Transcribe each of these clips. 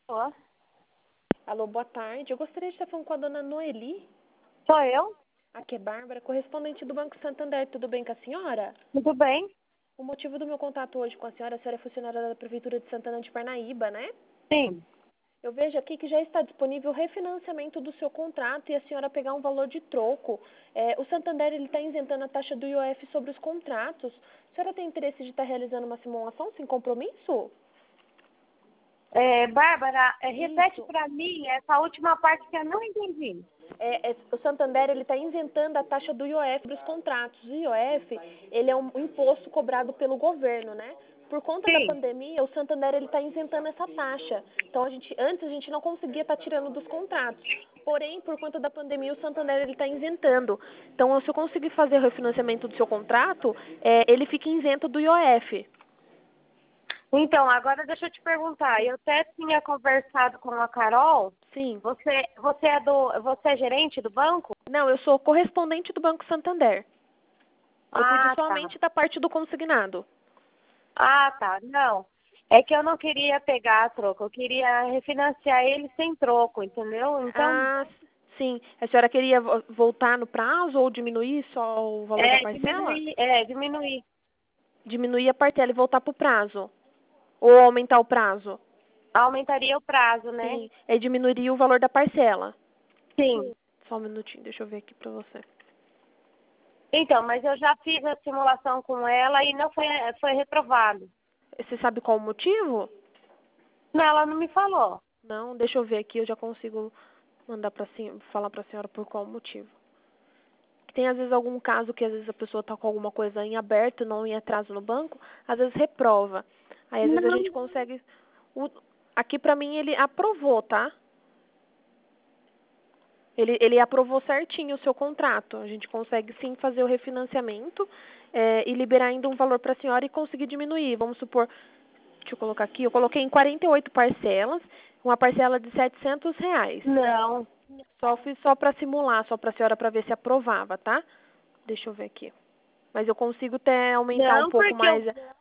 Ó, Alô, boa tarde. Eu gostaria de estar falando com a dona Noeli. sou eu? Aqui é Bárbara, correspondente do Banco Santander. Tudo bem com a senhora? Tudo bem? O motivo do meu contato hoje com a senhora é funcionária da Prefeitura de Santana de Parnaíba, né? Sim. Eu vejo aqui que já está disponível o refinanciamento do seu contrato e a senhora pegar um valor de troco. O Santander está isentando a taxa do IOF sobre os contratos. A senhora tem interesse de estar realizando uma simulação sem compromisso? Bárbara, repete Isso. para mim essa última parte que eu não entendi. O Santander está isentando a taxa do IOF dos contratos. O IOF, ele é um imposto cobrado pelo governo, né? Por conta da Sim. pandemia, o Santander está isentando essa taxa. Então, antes a gente não conseguia estar tirando dos contratos. Porém, por conta da pandemia, o Santander está isentando. Então, se eu conseguir fazer o refinanciamento do seu contrato, ele fica isento do IOF. Então, agora deixa eu te perguntar. Eu até tinha conversado com a Carol. Sim. Você é gerente do banco? Não, eu sou correspondente do Banco Santander. Eu cuido Ah, tá. somente da parte do consignado. Ah, tá. Não. É que eu não queria pegar troco. Eu queria refinanciar ele sem troco, entendeu? Então, Ah, sim. A senhora queria voltar no prazo ou diminuir só o valor da parcela? diminuir. Diminuir a parcela e voltar para o prazo. Ou aumentar o prazo? Aumentaria o prazo, né? Sim. Aí diminuiria o valor da parcela. Sim. Só um minutinho, deixa eu ver aqui para você. Então, mas eu já fiz a simulação com ela e não foi reprovado. Você sabe qual o motivo? Não, ela não me falou. Não, deixa eu ver aqui, eu já consigo mandar falar para a senhora por qual motivo. Tem às vezes algum caso que às vezes a pessoa está com alguma coisa em aberto, não em atraso no banco, às vezes reprova. Aí às vezes a Não, gente consegue. Aqui pra mim ele aprovou, tá? Ele aprovou certinho o seu contrato. A gente consegue sim fazer o refinanciamento e liberar ainda um valor para a senhora e conseguir diminuir. Vamos supor, deixa eu colocar aqui, eu coloquei em 48 parcelas, uma parcela de R$ 700. não. Só fiz só para simular, só para a senhora para ver se aprovava, tá? Deixa eu ver aqui. Mas eu consigo até aumentar um Não, pouco porque mais.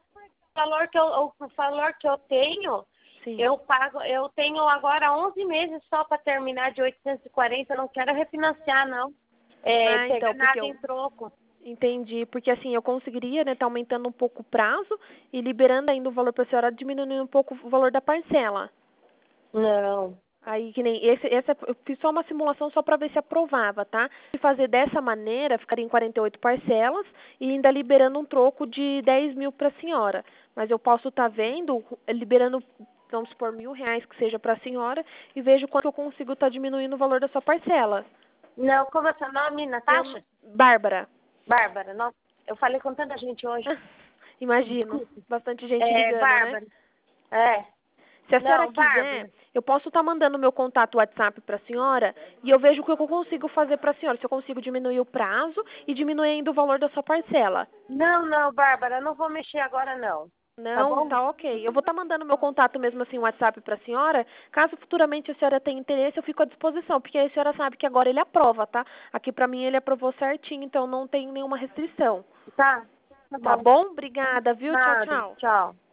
o valor que eu tenho, Sim. eu pago, eu tenho agora 11 meses só para terminar de 840, eu não quero refinanciar, não. Ah, Pegar então, porque nada eu em troco. entendi. Porque assim, eu conseguiria, né, tá aumentando um pouco o prazo e liberando ainda o valor para a senhora, diminuindo um pouco o valor da parcela. Não. Aí, que nem eu fiz só uma simulação só para ver se aprovava, tá? Se fazer dessa maneira, ficaria em 48 parcelas e ainda liberando um troco de 10 mil para a senhora. Mas eu posso estar vendo, liberando, vamos supor, R$ 1.000 que seja para a senhora e vejo quanto eu consigo estar diminuindo o valor da sua parcela. Não, como é seu nome, Natasha? Bárbara. Bárbara, nossa, eu falei com tanta gente hoje. Imagino. Desculpe. Bastante gente ligando, né? Bárbara. É. Se a senhora Não, quiser, Bárbara. eu posso estar mandando meu contato WhatsApp para a senhora e eu vejo o que eu consigo fazer para a senhora. Se eu consigo diminuir o prazo e diminuir ainda o valor da sua parcela. Não, Bárbara, eu não vou mexer agora, não. Tá Não, bom? tá ok. Eu vou estar mandando meu contato mesmo assim, WhatsApp para a senhora. Caso futuramente a senhora tenha interesse, eu fico à disposição, porque a senhora sabe que agora ele aprova, tá? Aqui para mim ele aprovou certinho, então não tem nenhuma restrição. Tá? Tá Tá bom. bom? Obrigada, viu? Tchau, Nada. tchau. Tchau.